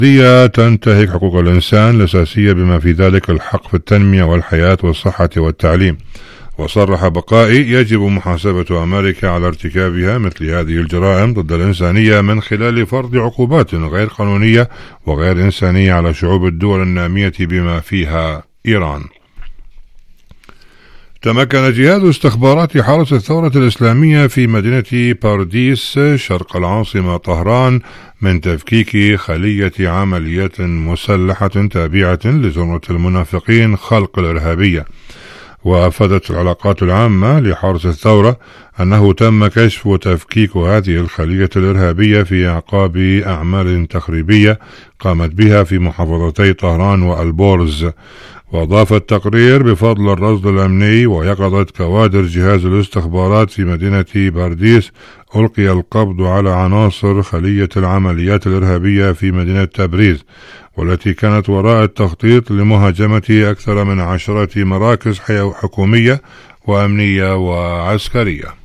دي تنتهك حقوق الإنسان الأساسية بما في ذلك الحق في التنمية والحياة والصحة والتعليم. وصرح بقائي: يجب محاسبة أمريكا على ارتكابها مثل هذه الجرائم ضد الإنسانية من خلال فرض عقوبات غير قانونية وغير إنسانية على شعوب الدول النامية بما فيها إيران. تمكن جهاز استخبارات حرس الثورة الإسلامية في مدينة بارديس شرق العاصمة طهران من تفكيك خلية عمليات مسلحة تابعة لزمرة المنافقين خلق الإرهابية. وأفادت العلاقات العامة لحرس الثورة أنه تم كشف وتفكيك هذه الخلية الإرهابية في أعقاب أعمال تخريبية قامت بها في محافظتي طهران والبورز. وأضاف التقرير: بفضل الرصد الأمني ويقظة كوادر جهاز الاستخبارات في مدينة بارديس ألقي القبض على عناصر خلية العمليات الإرهابية في مدينة تبريز، والتي كانت وراء التخطيط لمهاجمة أكثر من 10 مراكز حكومية وأمنية وعسكرية.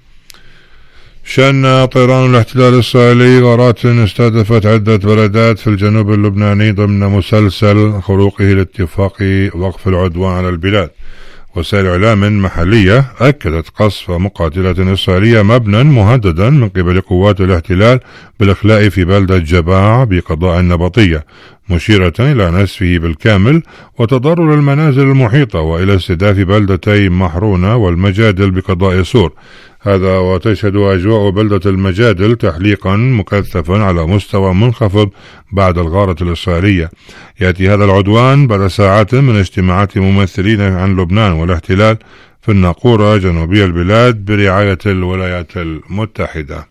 شن طيران الاحتلال الإسرائيلي غارات استهدفت عدة بلدات في الجنوب اللبناني ضمن مسلسل خروقه لاتفاق وقف العدوان على البلاد. وسائل إعلام محلية أكدت قصف مقاتلة إسرائيلية مبنى مهددا من قبل قوات الاحتلال بالإخلاء في بلدة جباع بقضاء النبطية، مشيرة إلى نسفه بالكامل وتضرر المنازل المحيطة وإلى استهداف بلدتي محرونة والمجادل بقضاء سور. هذا وتشهد أجواء بلدة المجادل تحليقا مكثفا على مستوى منخفض بعد الغارة الإسرائيلية. يأتي هذا العدوان بعد ساعات من اجتماعات ممثلين عن لبنان والاحتلال في الناقورة جنوبي البلاد برعاية الولايات المتحدة.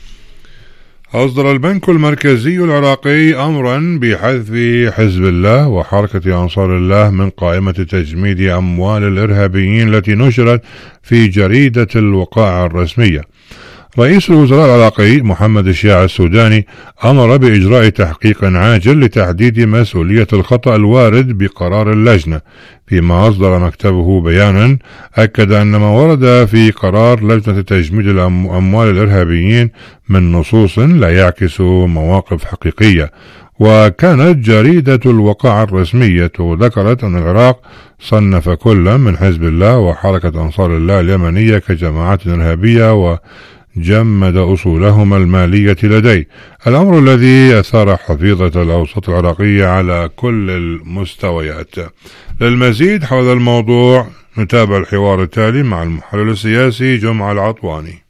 أصدر البنك المركزي العراقي أمرا بحذف حزب الله وحركة أنصار الله من قائمة تجميد أموال الإرهابيين التي نشرت في جريدة الوقائع الرسمية. رئيس الوزراء العراقي محمد الشياع السوداني أمر بإجراء تحقيق عاجل لتحديد مسؤولية الخطأ الوارد بقرار اللجنة، فيما أصدر مكتبه بيانا أكد أن ما ورد في قرار لجنة تجميد أموال الإرهابيين من نصوص لا يعكس مواقف حقيقية. وكانت جريدة الوقائع الرسمية ذكرت أن العراق صنف كل من حزب الله وحركة أنصار الله اليمنية كجماعات إرهابية وجمد أصولهما المالية لديه، الأمر الذي أثار حفيظة الأوساط العراقية على كل المستويات. للمزيد حول الموضوع نتابع الحوار التالي مع المحلل السياسي جمعة العطواني.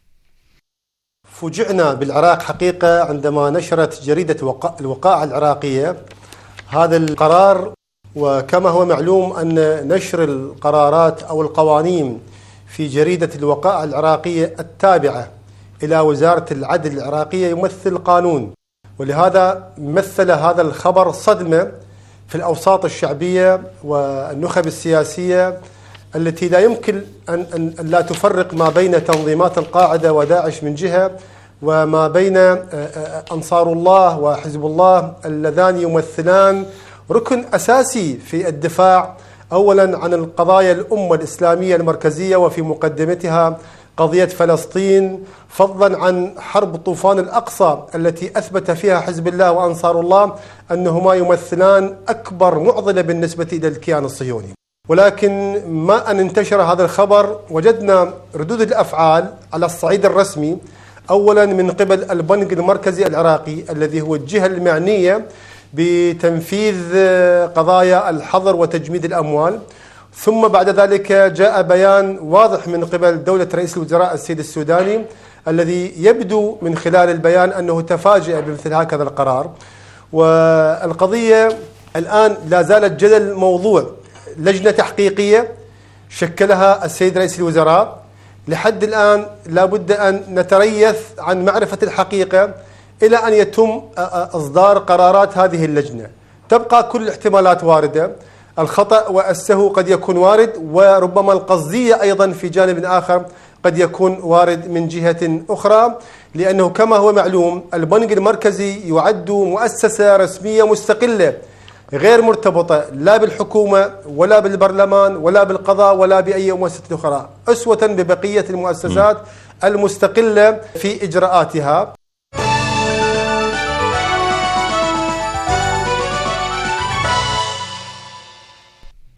فوجئنا بالعراق حقيقة عندما نشرت جريدة الوقائع العراقية هذا القرار، وكما هو معلوم أن نشر القرارات أو القوانين في جريدة الوقائع العراقية التابعة إلى وزارة العدل العراقية يمثل قانون، ولهذا مثل هذا الخبر صدمة في الأوساط الشعبية والنخب السياسية التي لا يمكن أن لا تفرق ما بين تنظيمات القاعدة وداعش من جهة وما بين أنصار الله وحزب الله اللذان يمثلان ركن أساسي في الدفاع أولا عن القضايا الأمة الإسلامية المركزية وفي مقدمتها قضية فلسطين، فضلا عن حرب طوفان الأقصى التي أثبت فيها حزب الله وأنصار الله أنهما يمثلان أكبر معضلة بالنسبة إلى الكيان الصهيوني. ولكن ما أن انتشر هذا الخبر وجدنا ردود الأفعال على الصعيد الرسمي، أولا من قبل البنك المركزي العراقي الذي هو الجهة المعنية بتنفيذ قضايا الحظر وتجميد الأموال، ثم بعد ذلك جاء بيان واضح من قبل دولة رئيس الوزراء السيد السوداني الذي يبدو من خلال البيان أنه تفاجأ بمثل هكذا القرار. والقضية الآن لا زالت جدل موضوع لجنة تحقيقية شكلها السيد رئيس الوزراء. لحد الآن لا بد أن نتريث عن معرفة الحقيقة إلى أن يتم إصدار قرارات هذه اللجنة. تبقى كل الاحتمالات واردة، الخطأ والسهو قد يكون وارد، وربما القصدية أيضا في جانب آخر قد يكون وارد من جهة أخرى، لأنه كما هو معلوم البنك المركزي يعد مؤسسة رسمية مستقلة غير مرتبطة لا بالحكومة ولا بالبرلمان ولا بالقضاء ولا بأي مؤسسة أخرى، أسوة ببقية المؤسسات المستقلة في إجراءاتها.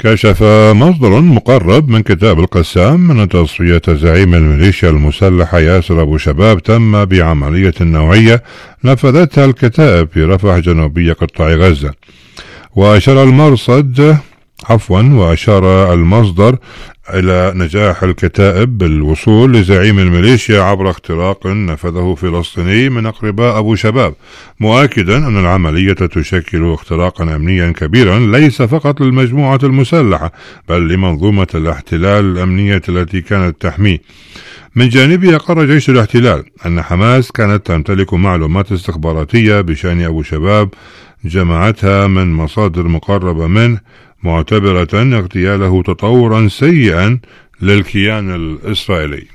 كشف مصدر مقرب من كتاب القسام أن تصفية زعيم الميليشيا المسلحة ياسر أبو شباب تم بعملية نوعية نفذتها الكتائب في رفح جنوبية قطاع غزة. وأشار المصدر إلى نجاح الكتائب بالوصول لزعيم الميليشيا عبر اختراق نفذه فلسطيني من أقرباء أبو شباب، مؤكدا أن العملية تشكل اختراقا أمنيا كبيرا ليس فقط للمجموعة المسلحة بل لمنظومة الاحتلال الأمنية التي كانت تحميه. من جانبه أقر جيش الاحتلال أن حماس كانت تمتلك معلومات استخباراتية بشأن أبو شباب جمعتها من مصادر مقربة منه، معتبرة اغتياله تطورا سيئا للكيان الإسرائيلي.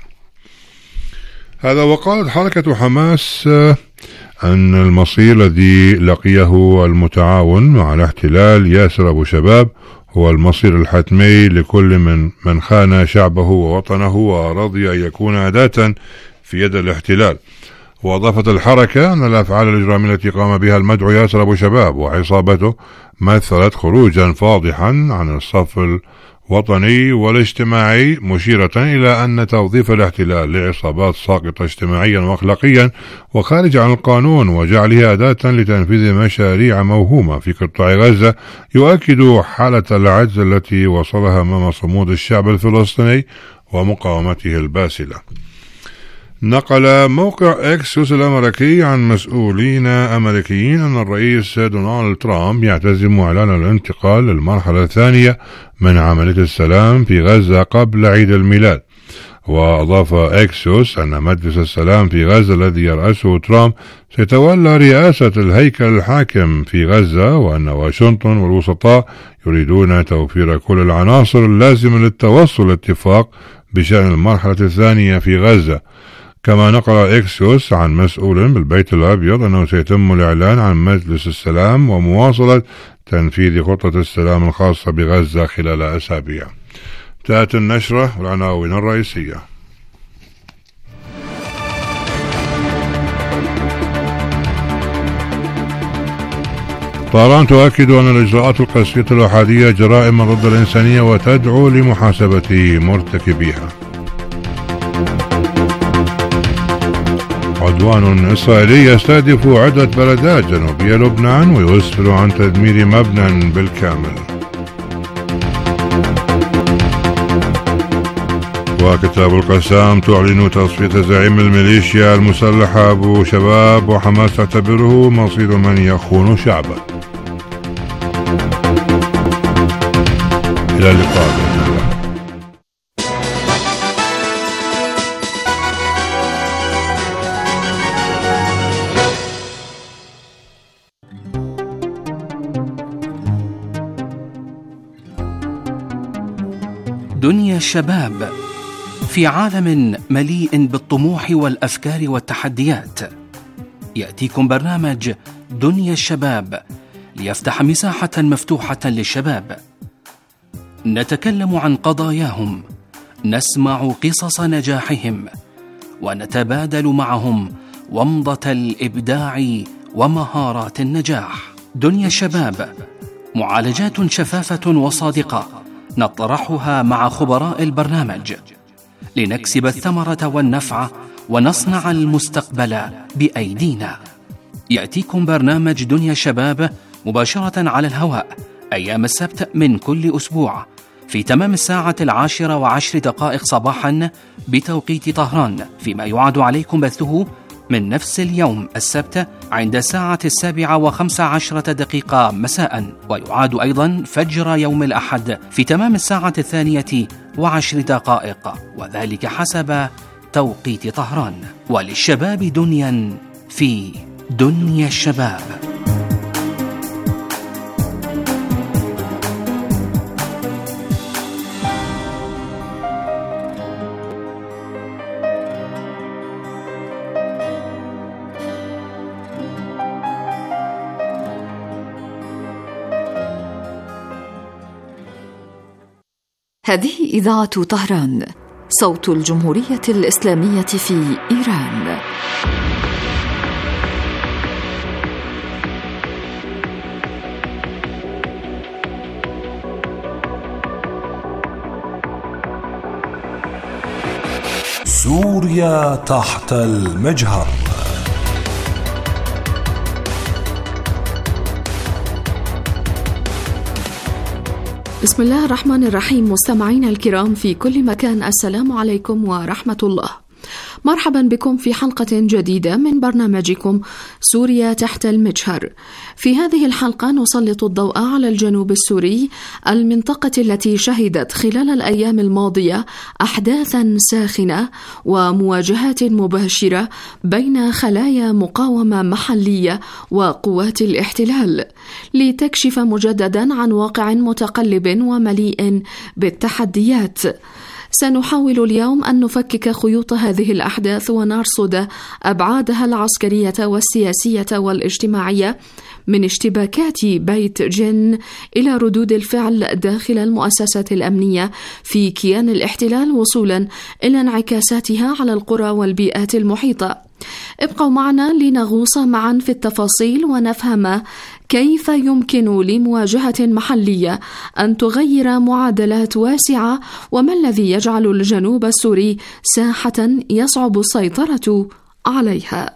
هذا وقالت حركة حماس أن المصير الذي لقيه المتعاون مع الاحتلال ياسر أبو شباب هو المصير الحتمي لكل من خان شعبه ووطنه ورضي أن يكون أداة في يد الاحتلال. وأضافت الحركة أن الأفعال الإجرامية التي قام بها المدعو ياسر أبو شباب وعصابته مثلت خروجا فاضحا عن الصف الوطني والاجتماعي، مشيرة إلى أن توظيف الاحتلال لعصابات ساقطة اجتماعيا وأخلاقيا وخارجة عن القانون وجعلها أداة لتنفيذ مشاريع موهومة في قطاع غزة يؤكد حالة العجز التي وصلها أمام صمود الشعب الفلسطيني ومقاومته الباسلة. نقل موقع إكسوس الأمريكي عن مسؤولين أمريكيين أن الرئيس دونالد ترامب يعتزم إعلان الانتقال للمرحلة الثانية من عملية السلام في غزة قبل عيد الميلاد. وأضاف إكسوس أن مجلس السلام في غزة الذي يرأسه ترامب سيتولى رئاسة الهيكل الحاكم في غزة، وأن واشنطن والوسطاء يريدون توفير كل العناصر اللازمة للتوصل لاتفاق بشأن المرحلة الثانية في غزة. كما نقل إكسوس عن مسؤول بالبيت الأبيض أنه سيتم الإعلان عن مجلس السلام ومواصلة تنفيذ خطة السلام الخاصة بغزة خلال أسابيع. تأتي النشرة والعناوين الرئيسية. طهران تؤكد أن الإجراءات القاسية الأحادية جرائم ضد الإنسانية وتدعو لمحاسبة مرتكبيها. عدوان إسرائيلي يستهدف عدة بلدات جنوبية لبنان ويسفر عن تدمير مبنى بالكامل. وكتاب القسام تعلن تصفية زعيم الميليشيا المسلحة أبو شباب وحماس تعتبره مصير من يخون شعبه. إلى اللقاء. دنيا الشباب في عالم مليء بالطموح والأفكار والتحديات. يأتيكم برنامج دنيا الشباب ليفتح مساحة مفتوحة للشباب. نتكلم عن قضاياهم، نسمع قصص نجاحهم، ونتبادل معهم ومضة الإبداع ومهارات النجاح. دنيا الشباب معالجات شفافة وصادقة نطرحها مع خبراء البرنامج لنكسب الثمرة والنفع ونصنع المستقبل بأيدينا. يأتيكم برنامج دنيا الشباب مباشرة على الهواء أيام السبت من كل أسبوع في تمام 10:10 صباحا بتوقيت طهران، فيما يعاد عليكم بثه من نفس اليوم السبت عند 7:15 مساء، ويعاد أيضا فجر يوم الأحد في تمام 2:10 وذلك حسب توقيت طهران. وللشباب دنيا في دنيا الشباب. هذه إذاعة طهران، صوت الجمهورية الإسلامية في إيران. سوريا تحت المجهر. بسم الله الرحمن الرحيم. مستمعينا الكرام في كل مكان، السلام عليكم ورحمة الله. مرحبا بكم في حلقة جديدة من برنامجكم سوريا تحت المجهر. في هذه الحلقة نسلط الضوء على الجنوب السوري، المنطقة التي شهدت خلال الأيام الماضية أحداثا ساخنة ومواجهات مباشرة بين خلايا مقاومة محلية وقوات الاحتلال، لتكشف مجددا عن واقع متقلب ومليء بالتحديات. سنحاول اليوم أن نفكك خيوط هذه الأحداث ونرصد أبعادها العسكرية والسياسية والاجتماعية، من اشتباكات بيت جن إلى ردود الفعل داخل المؤسسات الأمنية في كيان الاحتلال، وصولا إلى انعكاساتها على القرى والبيئات المحيطة. ابقوا معنا لنغوص معا في التفاصيل ونفهم كيف يمكن لمواجهة محلية أن تغير معادلات واسعة، وما الذي يجعل الجنوب السوري ساحة يصعب السيطرة عليها.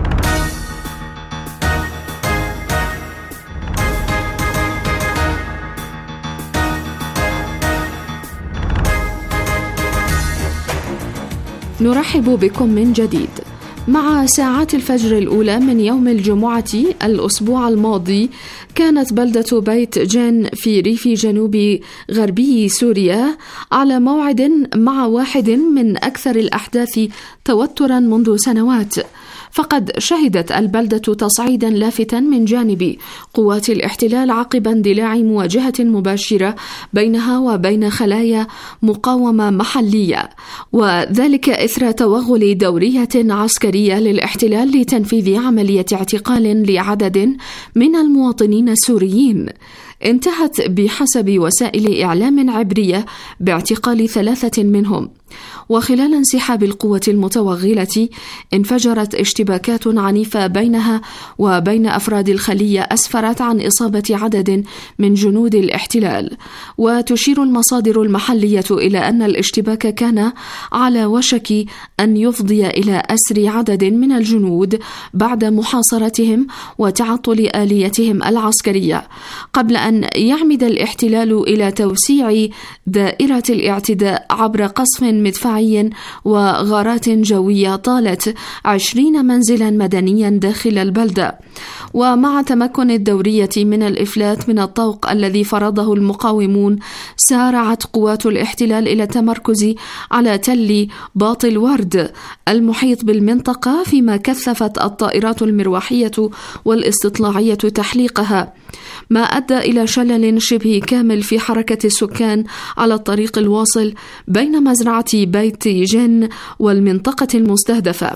نرحب بكم من جديد. مع ساعات الفجر الأولى من يوم الجمعة الأسبوع الماضي، كانت بلدة بيت جن في ريف جنوب غربي سوريا على موعد مع واحد من أكثر الأحداث توترا منذ سنوات. فقد شهدت البلدة تصعيدا لافتا من جانب قوات الاحتلال عقب اندلاع مواجهة مباشرة بينها وبين خلايا مقاومة محلية، وذلك إثر توغل دورية عسكرية للاحتلال لتنفيذ عملية اعتقال لعدد من المواطنين السوريين، انتهت بحسب وسائل إعلام عبرية باعتقال 3 منهم. وخلال انسحاب القوة المتوغلة انفجرت اشتباكات عنيفة بينها وبين أفراد الخلية أسفرت عن إصابة عدد من جنود الاحتلال. وتشير المصادر المحلية إلى أن الاشتباك كان على وشك أن يفضي إلى أسر عدد من الجنود بعد محاصرتهم وتعطل آليتهم العسكرية، قبل أن يعمد الاحتلال إلى توسيع دائرة الاعتداء عبر قصف مدفعي وغارات جوية طالت 20 منزلا مدنيا داخل البلدة. ومع تمكن الدورية من الإفلات من الطوق الذي فرضه المقاومون، سارعت قوات الاحتلال إلى التمركز على تل باطل ورد المحيط بالمنطقة، فيما كثفت الطائرات المروحية والاستطلاعية تحليقها، ما أدى إلى شلل شبه كامل في حركة السكان على الطريق الواصل بين مزرعة بيت جن والمنطقة المستهدفة.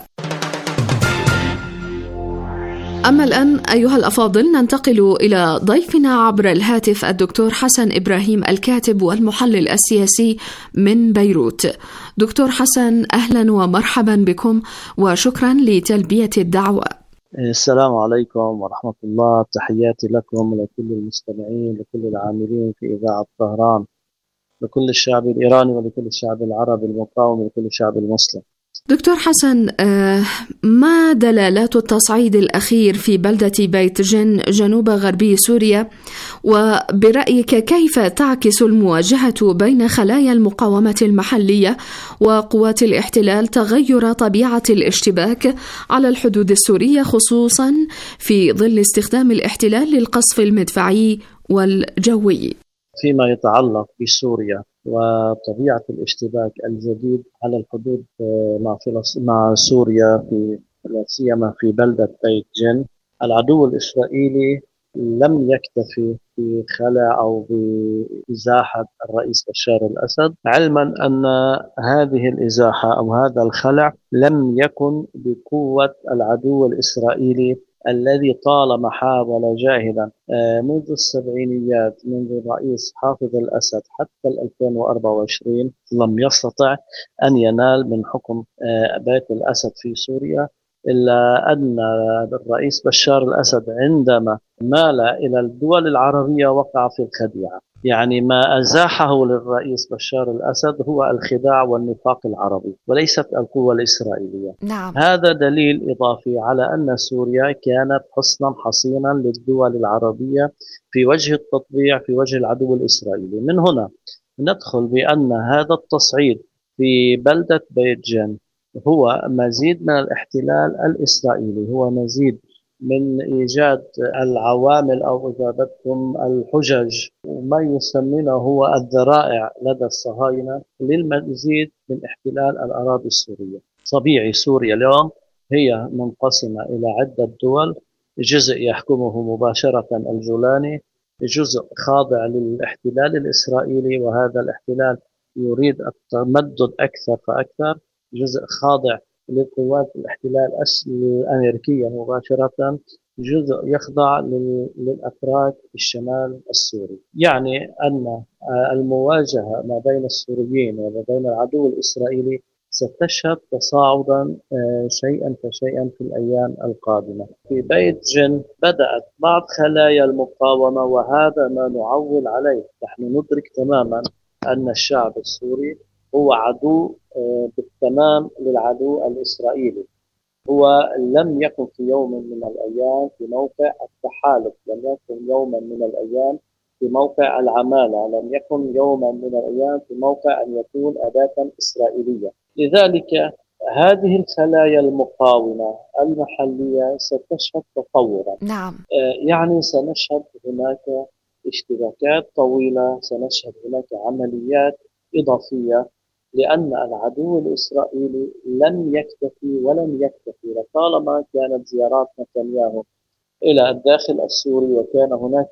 أما الآن أيها الأفاضل، ننتقل إلى ضيفنا عبر الهاتف الدكتور حسن إبراهيم، الكاتب والمحلل السياسي من بيروت. دكتور حسن، أهلا ومرحبا بكم وشكرا لتلبية الدعوة. السلام عليكم ورحمة الله، تحياتي لكم ولكل المستمعين، لكل العاملين في إذاعة طهران، لكل الشعب الإيراني ولكل الشعب العربي المقاوم ولكل الشعب المسلم. دكتور حسن، ما دلالات التصعيد الأخير في بلدة بيت جن جنوب غربي سوريا؟ وبرأيك كيف تعكس المواجهة بين خلايا المقاومة المحلية وقوات الاحتلال تغير طبيعة الاشتباك على الحدود السورية، خصوصا في ظل استخدام الاحتلال للقصف المدفعي والجوي؟ فيما يتعلق بسوريا وطبيعة الاشتباك الجديد على الحدود مع سوريا، في لا سيما في بلدة بيت جن، العدو الإسرائيلي لم يكتفي بخلع أو بإزاحة الرئيس بشار الأسد، علما أن هذه الإزاحة أو هذا الخلع لم يكن بقوة العدو الإسرائيلي الذي طالما حاول جاهدا منذ السبعينيات، منذ الرئيس حافظ الأسد حتى 2024 لم يستطع أن ينال من حكم بيت الأسد في سوريا، إلا أن الرئيس بشار الأسد عندما مال إلى الدول العربية وقع في الخديعة. يعني ما أزاحه للرئيس بشار الأسد هو الخداع والنفاق العربي وليست القوة الإسرائيلية. نعم. هذا دليل إضافي على أن سوريا كانت حصنا حصينا للدول العربية في وجه التطبيع في وجه العدو الإسرائيلي. من هنا ندخل بأن هذا التصعيد في بلدة بيت جن هو مزيد من الاحتلال الإسرائيلي، هو مزيد من إيجاد العوامل أو إذا بدكم الحجج وما يسمونه هو الذرائع لدى الصهاينة للمزيد من احتلال الأراضي السورية. طبيعي سوريا اليوم هي منقسمة إلى عدة دول، جزء يحكمه مباشرة الجولاني، جزء خاضع للاحتلال الإسرائيلي وهذا الاحتلال يريد التمدد أكثر فأكثر، جزء خاضع لقوات الاحتلال الأمريكية مباشرة، جزء يخضع للأتراك في الشمال السوري. يعني أن المواجهة ما بين السوريين وما بين العدو الإسرائيلي ستشهد تصاعدا شيئا فشيئا في الأيام القادمة. في بيت جن بدأت بعض خلايا المقاومة وهذا ما نعول عليه. نحن ندرك تماما أن الشعب السوري هو عدو بالتمام للعدو الإسرائيلي. هو لم يكن في يوم من الأيام في موقع التحالف، لم يكن يوما من الأيام في موقع العمالة، لم يكن يوما من الأيام في موقع أن يكون أداة إسرائيلية. لذلك هذه الخلايا المقاومة المحلية ستشهد تطورا. نعم. يعني سنشهد هناك اشتباكات طويلة، سنشهد هناك عمليات إضافية، لأن العدو الإسرائيلي لن يكتفي ولن يكتفي لطالما كانت زيارات نتنياهو إلى الداخل السوري وكان هناك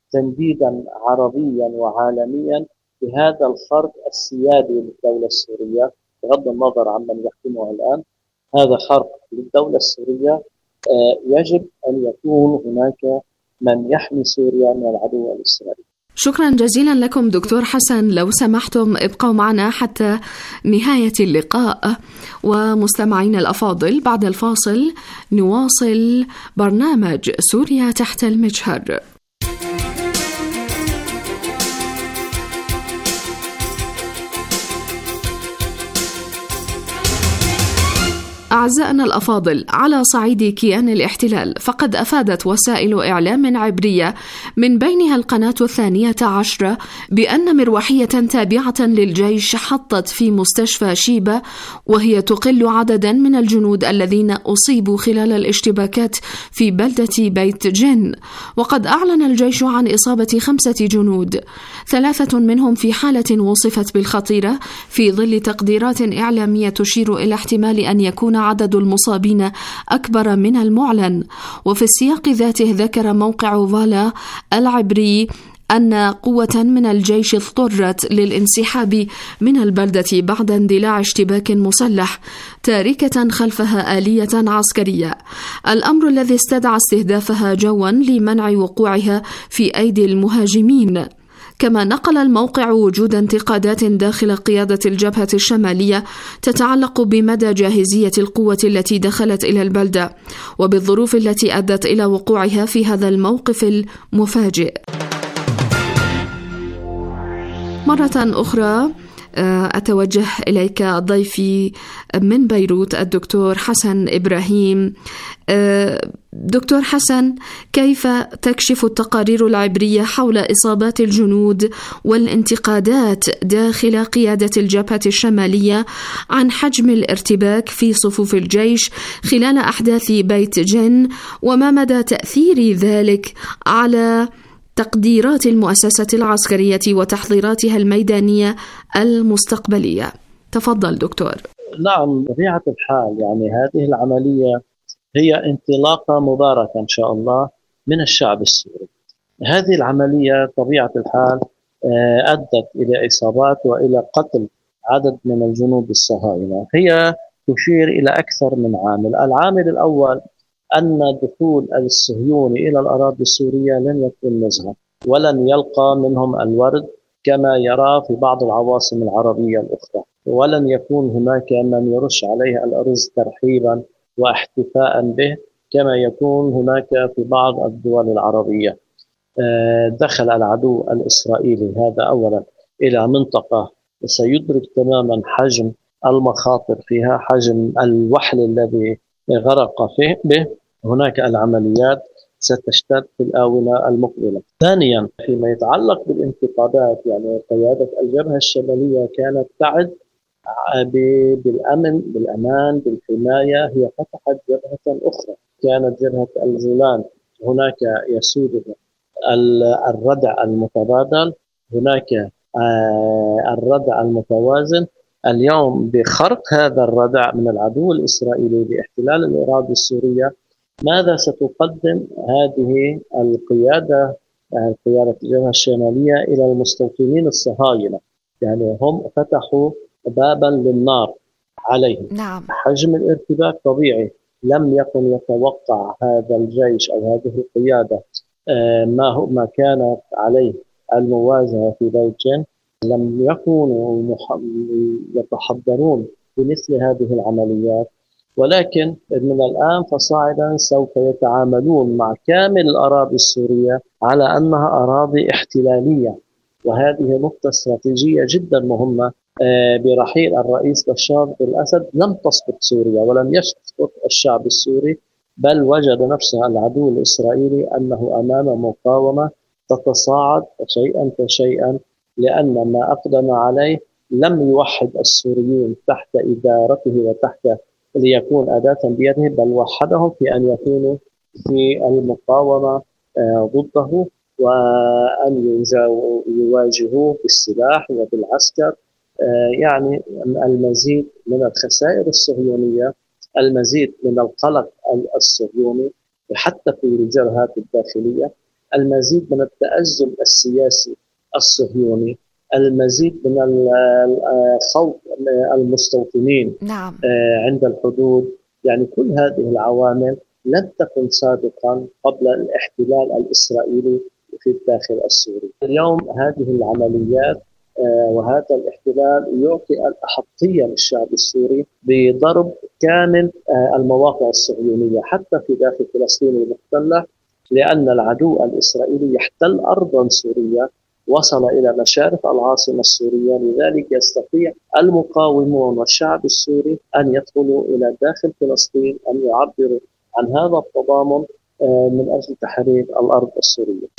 تنديدا عربيا وعالميا بهذا الخرق السيادي للدولة السورية بغض النظر عمن يحكمها الآن. هذا خرق للدولة السورية، يجب أن يكون هناك من يحمي سوريا من العدو الإسرائيلي. شكرا جزيلا لكم دكتور حسن، لو سمحتم ابقوا معنا حتى نهاية اللقاء. ومستمعين الأفاضل، بعد الفاصل نواصل برنامج سوريا تحت المجهر. أعزائنا الأفاضل، على صعيد كيان الاحتلال فقد أفادت وسائل إعلام عبرية من بينها القناة 12 بأن مروحية تابعة للجيش حطت في مستشفى شيبة وهي تقل عددا من الجنود الذين أصيبوا خلال الاشتباكات في بلدة بيت جن. وقد أعلن الجيش عن إصابة 5 جنود، 3 منهم في حالة وصفت بالخطيرة، في ظل تقديرات إعلامية تشير إلى احتمال أن يكون عدد المصابين أكبر من المعلن. وفي السياق ذاته ذكر موقع فالا العبري أن قوة من الجيش اضطرت للانسحاب من البلدة بعد اندلاع اشتباك مسلح، تاركة خلفها آلية عسكرية، الأمر الذي استدعى استهدافها جوا لمنع وقوعها في أيدي المهاجمين. كما نقل الموقع وجود انتقادات داخل قيادة الجبهة الشمالية تتعلق بمدى جاهزية القوة التي دخلت إلى البلدة وبالظروف التي أدت إلى وقوعها في هذا الموقف المفاجئ. مرة أخرى أتوجه إليك ضيفي من بيروت الدكتور حسن إبراهيم. دكتور حسن، كيف تكشف التقارير العبرية حول إصابات الجنود والانتقادات داخل قيادة الجبهة الشمالية عن حجم الارتباك في صفوف الجيش خلال أحداث بيت جن، وما مدى تأثير ذلك على تقديرات المؤسسة العسكرية وتحضيراتها الميدانية المستقبلية؟ تفضل دكتور. نعم، بطبيعة الحال يعني هذه العملية هي انطلاقة مباركة إن شاء الله من الشعب السوري. هذه العملية طبيعة الحال أدت إلى إصابات وإلى قتل عدد من الجنود الصهاينة. هي تشير إلى أكثر من عامل. العامل الأول أن دخول الصهيوني إلى الأراضي السورية لن يكون نزهة ولن يلقى منهم الورد كما يرى في بعض العواصم العربية الأخرى، ولن يكون هناك من يرش عليه الأرز ترحيبا واحتفاء به كما يكون هناك في بعض الدول العربية. دخل العدو الإسرائيلي هذا أولا إلى منطقة سيدرك تماما حجم المخاطر فيها، حجم الوحل الذي غرق فيه به، هناك العمليات ستشتد في الآونة المقبلة. ثانيا فيما يتعلق بالانتقادات، يعني قيادة الجبهة الشمالية كانت تعد بالأمان بالحماية، هي فتحت جبهة أخرى كانت جبهة الجولان، هناك يسود الردع المتبادل، هناك الردع المتوازن. اليوم بخرق هذا الردع من العدو الإسرائيلي باحتلال الأراضي السورية، ماذا ستقدم هذه القيادة الجبهة الشمالية إلى المستوطنين الصهاينة؟ يعني هم فتحوا بابا للنار عليهم. نعم. حجم الارتباك طبيعي، لم يكن يتوقع هذا الجيش أو هذه القيادة ما كانت عليه المواجهة في بيت جن، لم يكونوا يتحضرون بمثل هذه العمليات، ولكن من الآن فصاعدا سوف يتعاملون مع كامل الأراضي السورية على أنها أراضي احتلالية، وهذه نقطة استراتيجية جدا مهمة. برحيل الرئيس بشار الأسد لم تسقط سوريا ولم يسقط الشعب السوري، بل وجد نفسه العدو الإسرائيلي أنه أمام مقاومة تتصاعد شيئا فشيئا، لأن ما أقدم عليه لم يوحد السوريين تحت إدارته وتحت ليكون أداة بيده، بل وحدهم في أن يكونوا في المقاومة ضده، وأن يواجهوه بالسلاح وبالعسكر. يعني المزيد من الخسائر الصهيونية، المزيد من القلق الصهيوني حتى في الجبهات الداخلية، المزيد من التأزم السياسي الصهيوني، المزيد من خوف المستوطنين نعم. عند الحدود. يعني كل هذه العوامل لم تكن سابقا قبل الاحتلال الإسرائيلي في الداخل السوري. اليوم هذه العمليات وهذا الاحتلال يعطي الأحقية للشعب السوري بضرب كامل المواقع الصهيونية حتى في داخل فلسطين المحتلة، لأن العدو الإسرائيلي يحتل أرضا سورية، وصل إلى مشارف العاصمة السورية، لذلك يستطيع المقاومون والشعب السوري أن يدخلوا إلى داخل فلسطين، أن يعبروا عن هذا التضامن من أجل تحرير الأرض السورية.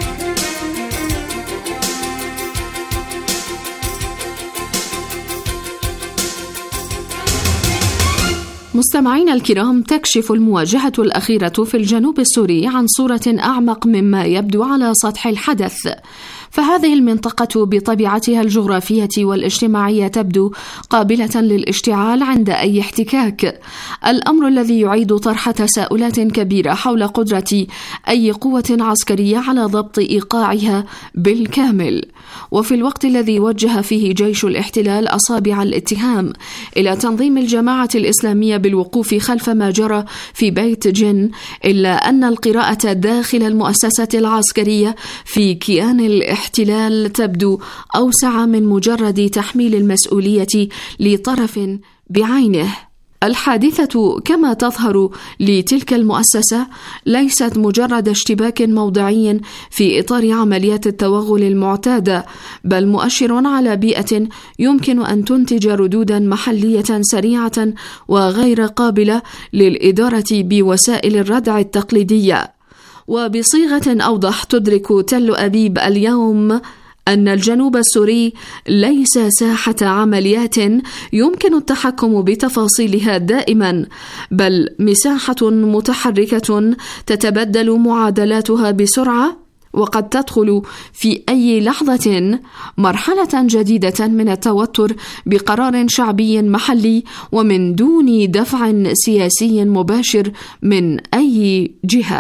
مستمعينا الكرام، تكشف المواجهة الأخيرة في الجنوب السوري عن صورة أعمق مما يبدو على سطح الحدث، فهذه المنطقة بطبيعتها الجغرافية والاجتماعية تبدو قابلة للاشتعال عند أي احتكاك، الأمر الذي يعيد طرح تساؤلات كبيرة حول قدرة أي قوة عسكرية على ضبط إيقاعها بالكامل. وفي الوقت الذي وجه فيه جيش الاحتلال أصابع الاتهام إلى تنظيم الجماعة الإسلامية بالوقوف خلف ما جرى في بيت جن، إلا أن القراءة داخل المؤسسة العسكرية في كيان الاحتلال تبدو أوسع من مجرد تحميل المسؤولية لطرف بعينه. الحادثة كما تظهر لتلك المؤسسة ليست مجرد اشتباك موضعي في إطار عمليات التوغل المعتادة، بل مؤشر على بيئة يمكن أن تنتج ردودا محلية سريعة وغير قابلة للإدارة بوسائل الردع التقليدية. وبصيغة أوضح، تدرك تل أبيب اليوم أن الجنوب السوري ليس ساحة عمليات يمكن التحكم بتفاصيلها دائما، بل مساحة متحركة تتبدل معادلاتها بسرعة، وقد تدخل في أي لحظة مرحلة جديدة من التوتر بقرار شعبي محلي ومن دون دفع سياسي مباشر من أي جهة.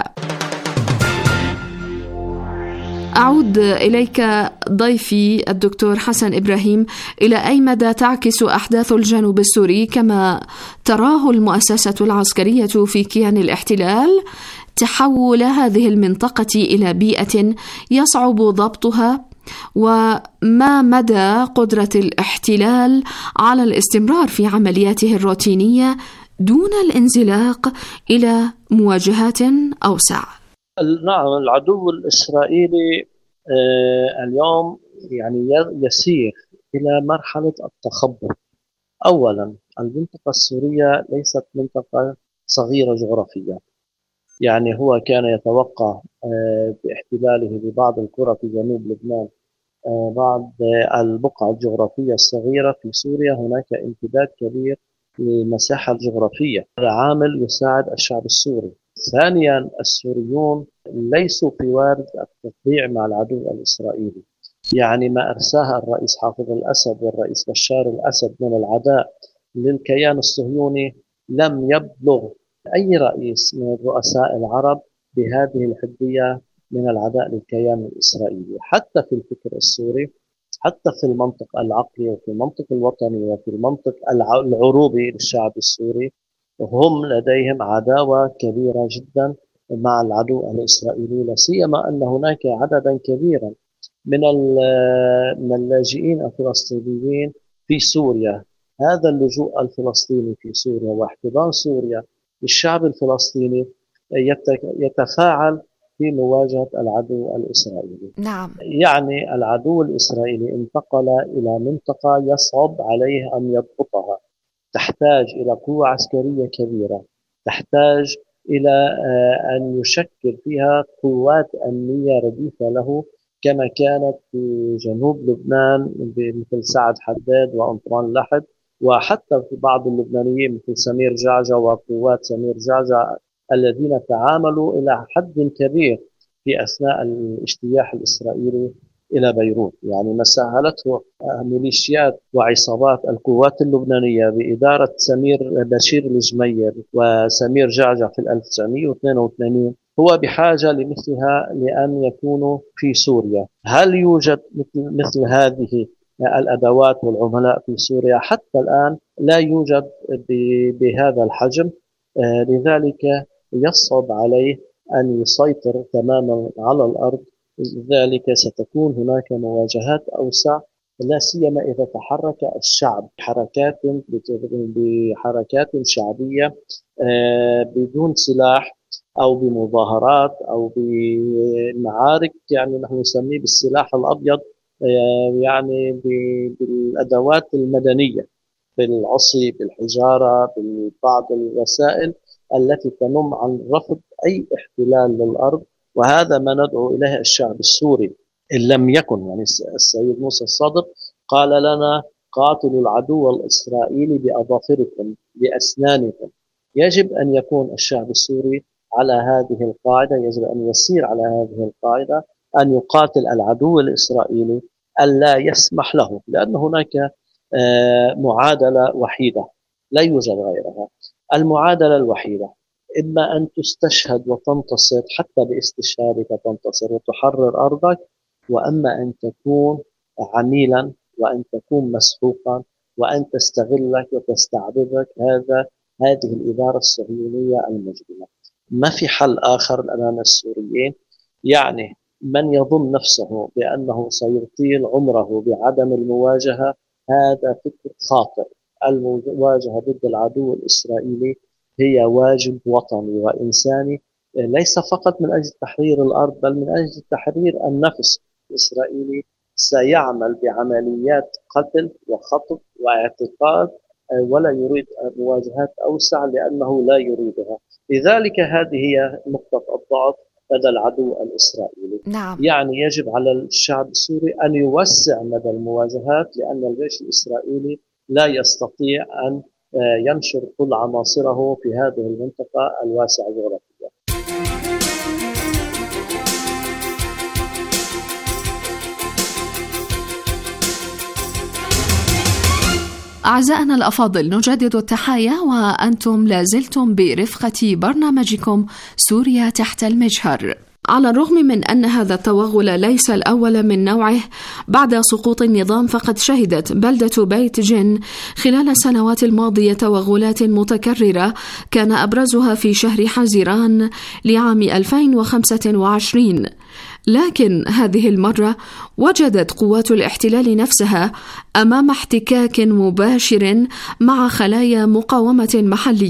أعود إليك ضيفي الدكتور حسن إبراهيم، إلى أي مدى تعكس أحداث الجنوب السوري كما تراه المؤسسة العسكرية في كيان الاحتلال تحول هذه المنطقة إلى بيئة يصعب ضبطها، وما مدى قدرة الاحتلال على الاستمرار في عملياته الروتينية دون الانزلاق إلى مواجهات أوسع؟ نعم، العدو الإسرائيلي اليوم يعني يسير إلى مرحلة التخبط. أولا، المنطقة السورية ليست منطقة صغيرة جغرافيا، يعني هو كان يتوقع باحتلاله ببعض القرى في جنوب لبنان بعض البقعة الجغرافية الصغيرة في سوريا، هناك امتداد كبير للمساحة الجغرافية. هذا عامل يساعد الشعب السوري. ثانيا، السوريون ليسوا في وارد التطبيع مع العدو الإسرائيلي، يعني ما أرساه الرئيس حافظ الأسد والرئيس بشار الأسد من العداء للكيان الصهيوني لم يبلغ أي رئيس من رؤساء العرب بهذه الحدية من العداء للكيان الإسرائيلي. حتى في الفكر السوري، حتى في المنطق العقلي وفي المنطق الوطني وفي المنطق العروبي للشعب السوري، هم لديهم عداوة كبيرة جدا مع العدو الإسرائيلي، لا سيما أن هناك عددا كبيرا من اللاجئين الفلسطينيين في سوريا. هذا اللجوء الفلسطيني في سوريا واحتضان سوريا للشعب الفلسطيني يتفاعل في مواجهة العدو الإسرائيلي. نعم. يعني العدو الإسرائيلي انتقل إلى منطقة يصعب عليه أن يضبطها، تحتاج إلى قوة عسكرية كبيرة، تحتاج إلى أن يشكل فيها قوات أمنية رديفة له، كما كانت في جنوب لبنان مثل سعد حداد وأنطوان لحد، وحتى في بعض اللبنانيين مثل سمير جعجع وقوات سمير جعجع الذين تعاملوا إلى حد كبير في أثناء الاجتياح الإسرائيلي إلى بيروت. يعني ما سهلته ميليشيات وعصابات القوات اللبنانية بإدارة بشير الجمير وسمير جعجع في 1982 هو بحاجة لمثلها لأن يكونوا في سوريا. هل يوجد مثل هذه الأدوات والعملاء في سوريا؟ حتى الآن لا يوجد بهذا الحجم، لذلك يصعب عليه أن يسيطر تماما على الأرض. لذلك ستكون هناك مواجهات أوسع، لا سيما إذا تحرك الشعب بحركات شعبية بدون سلاح أو بمظاهرات أو بمعارك، يعني نحن نسميه بالسلاح الأبيض، يعني بالأدوات المدنية، بالعصي، بالحجارة، ببعض الوسائل التي تنم عن رفض أي احتلال للأرض. وهذا ما ندعو إليه الشعب السوري. إن لم يكن، يعني السيد موسى الصدر قال لنا: قاتلوا العدو الإسرائيلي بأظافركم بأسنانكم. يجب أن يكون الشعب السوري على هذه القاعدة، يجب أن يسير على هذه القاعدة، أن يقاتل العدو الإسرائيلي، ألا يسمح له، لأن هناك معادلة وحيدة لا يوجد غيرها. المعادلة الوحيدة إما أن تستشهد وتنتصر، حتى باستشهادك تنتصر وتحرر أرضك، وأما أن تكون عميلا وأن تكون مسحوقا وأن تستغلك وتستعبدك هذه الإدارة الصهيونية المجرمة. ما في حل آخر أمام السوريين. يعني من يظن نفسه بأنه سيطيل عمره بعدم المواجهة، هذا فكر خاطئ. المواجهة ضد العدو الإسرائيلي هي واجب وطني وإنساني، ليس فقط من أجل تحرير الأرض بل من أجل تحرير النفس. الإسرائيلي سيعمل بعمليات قتل وخطف واعتقال، ولا يريد مواجهات أوسع لأنه لا يريدها. لذلك هذه هي نقطة الضعف لدى العدو الإسرائيلي. نعم. يعني يجب على الشعب السوري أن يوسع مدى المواجهات، لأن الجيش الإسرائيلي لا يستطيع أن ينشر كل عناصره في هذه المنطقة الواسعة جغرافيا. أعزائنا الأفاضل، نجدد التحايا وأنتم لازلتم برفقة برنامجكم سوريا تحت المجهر. على الرغم من أن هذا التوغل ليس الأول من نوعه بعد سقوط النظام، فقد شهدت بلدة بيت جن خلال السنوات الماضية توغلات متكررة، كان أبرزها في شهر حزيران لعام 2025. لكن هذه المرة وجدت قوات الاحتلال نفسها أمام احتكاك مباشر مع خلايا مقاومة محلية،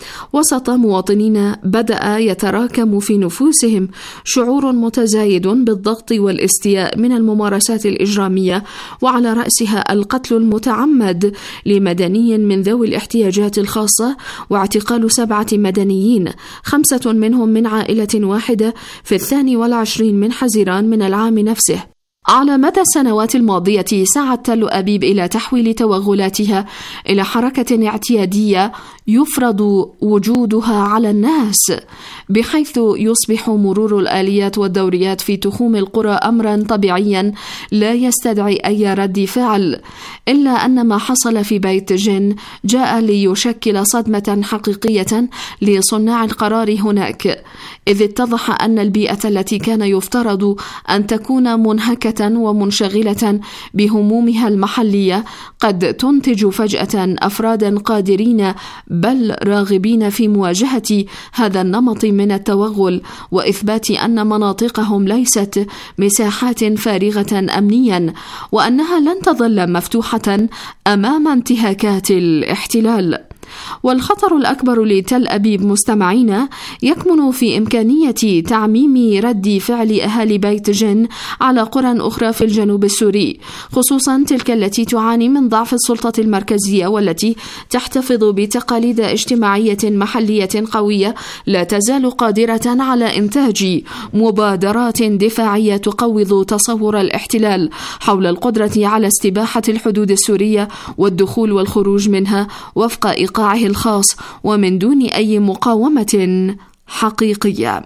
وسط مواطنين بدأ يتراكم في نفوسهم شعور متزايد بالضغط والاستياء من الممارسات الإجرامية، وعلى رأسها القتل المتعمد لمدني من ذوي الاحتياجات الخاصة، واعتقال 7 مدنيين، 5 منهم من عائلة واحدة في 22 من حزيران من العام نفسه. على مدى السنوات الماضية سعت تل أبيب إلى تحويل توغلاتها إلى حركة اعتيادية يفرض وجودها على الناس، بحيث يصبح مرور الآليات والدوريات في تخوم القرى أمرا طبيعيا لا يستدعي أي رد فعل، إلا أن ما حصل في بيت جن جاء ليشكل صدمة حقيقية لصناع القرار هناك، إذ اتضح أن البيئة التي كان يفترض أن تكون منهكة ومنشغلة بهمومها المحلية قد تنتج فجأة أفرادا قادرين بل راغبين في مواجهة هذا النمط من التوغل، وإثبات أن مناطقهم ليست مساحات فارغة أمنيا، وأنها لن تظل مفتوحة أمام انتهاكات الاحتلال. والخطر الأكبر لتل أبيب مستمعين يكمن في إمكانية تعميم رد فعل أهالي بيت جن على قرى أخرى في الجنوب السوري، خصوصا تلك التي تعاني من ضعف السلطة المركزية، والتي تحتفظ بتقاليد اجتماعية محلية قوية لا تزال قادرة على إنتاج مبادرات دفاعية تقوض تصور الاحتلال حول القدرة على استباحة الحدود السورية والدخول والخروج منها وفق إيقاعه الخاص ومن دون أي مقاومة حقيقية.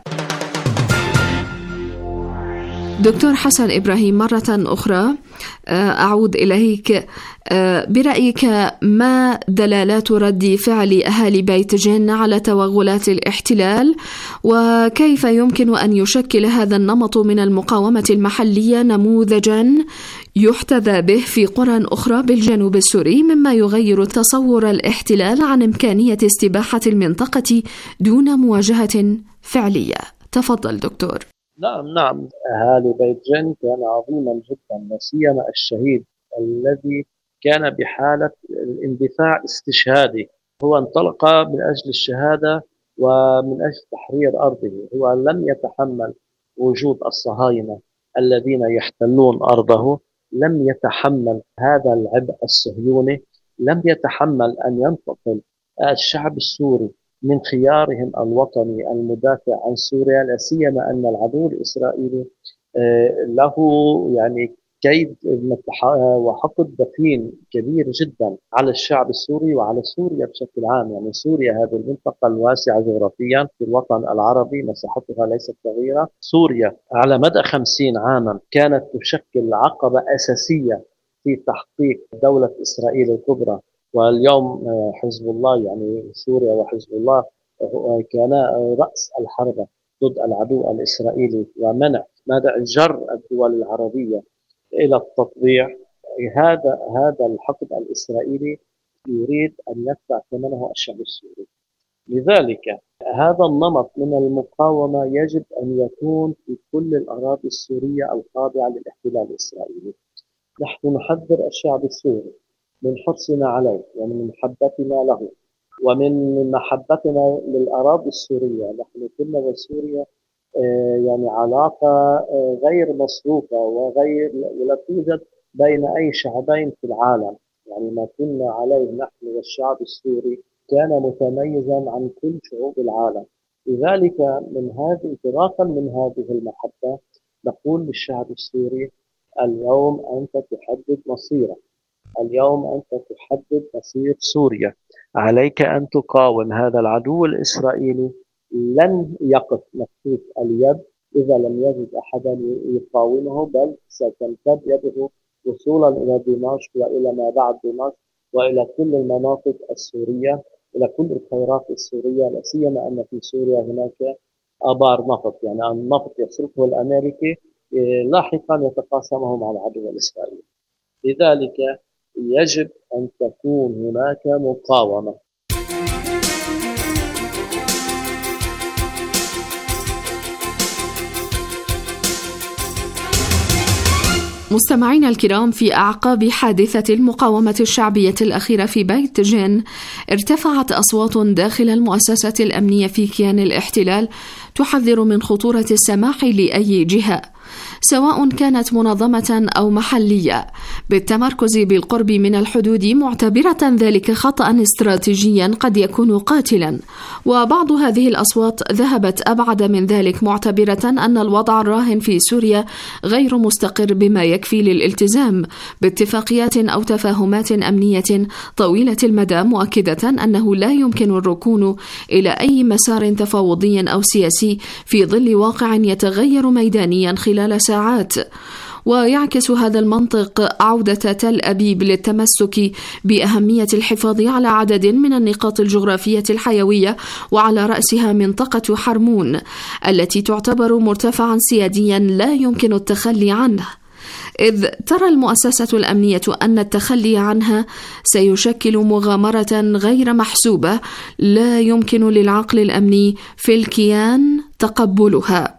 دكتور حسن إبراهيم، مرة أخرى أعود إليك، برأيك ما دلالات رد فعل أهالي بيت جن على توغلات الاحتلال، وكيف يمكن أن يشكل هذا النمط من المقاومة المحلية نموذجا يحتذى به في قرى أخرى بالجنوب السوري، مما يغير تصور الاحتلال عن إمكانية استباحة المنطقة دون مواجهة فعلية؟ تفضل دكتور. نعم، أهالي بيت جن كان عظيما جدا، لا سيما الشهيد الذي كان بحالة الاندفاع استشهادي. هو انطلق من أجل الشهادة ومن أجل تحرير أرضه. هو لم يتحمل وجود الصهاينة الذين يحتلون أرضه، لم يتحمل هذا العبء الصهيوني، لم يتحمل أن ينتقل الشعب السوري من خيارهم الوطني المدافع عن سوريا، لا سيما أن العدو الإسرائيلي له يعني كيد وحقد دفين كبير جدا على الشعب السوري وعلى سوريا بشكل عام. يعني سوريا هذه المنطقة الواسعة جغرافيا في الوطن العربي، مساحتها ليست صغيرة. سوريا على مدى 50 عاما كانت تشكل عقبة أساسية في تحقيق دولة إسرائيل الكبرى. واليوم حزب الله، يعني سوريا وحزب الله كان رأس الحرب ضد العدو الإسرائيلي ومنع جر الدول العربية إلى التطبيع. هذا الحقد الإسرائيلي يريد أن يدفع ثمنه الشعب السوري. لذلك هذا النمط من المقاومة يجب أن يكون في كل الأراضي السورية الخاضعة للاحتلال الإسرائيلي. نحن نحذر الشعب السوري من حرصنا عليه ومن محبتنا له ومن محبتنا للأراضي السورية. نحن كنا وسوريا يعني علاقة غير مسروقة ولا توجد بين أي شعبين في العالم. يعني ما كنا عليه نحن والشعب السوري كان متميزا عن كل شعوب العالم. لذلك انطلاقا من هذه المحبة نقول للشعب السوري: اليوم أنت تحدد مصيرك، اليوم أنت تحدد مصير سوريا، عليك أن تقاوم هذا العدو الإسرائيلي. لن يقف مكتوف اليد إذا لم يجد أحدا يقاومه، بل ستمتد يده وصولا إلى دمشق وإلى ما بعد دمشق وإلى كل المناطق السورية، إلى كل الخيرات السورية، لا سيما أن في سوريا هناك آبار نفط، يعني النفط يصرفه الأمريكي لاحقا يتقاسمه مع العدو الإسرائيلي. لذلك يجب أن تكون هناك مقاومة. مستمعينا الكرام، في أعقاب حادثة المقاومة الشعبية الأخيرة في بيت جن، ارتفعت أصوات داخل المؤسسة الأمنية في كيان الاحتلال تحذر من خطورة السماح لأي جهة، سواء كانت منظمة أو محلية، بالتمركز بالقرب من الحدود، معتبرة ذلك خطأ استراتيجيا قد يكون قاتلا. وبعض هذه الأصوات ذهبت أبعد من ذلك، معتبرة أن الوضع الراهن في سوريا غير مستقر بما يكفي للالتزام باتفاقيات أو تفاهمات أمنية طويلة المدى، مؤكدة أنه لا يمكن الركون إلى أي مسار تفاوضي أو سياسي في ظل واقع يتغير ميدانيا خلال ساعات. ويعكس هذا المنطق عودة تل أبيب للتمسك بأهمية الحفاظ على عدد من النقاط الجغرافية الحيوية، وعلى رأسها منطقة حرمون التي تعتبر مرتفعا سياديا لا يمكن التخلي عنه، إذ ترى المؤسسة الأمنية أن التخلي عنها سيشكل مغامرة غير محسوبة لا يمكن للعقل الأمني في الكيان تقبلها.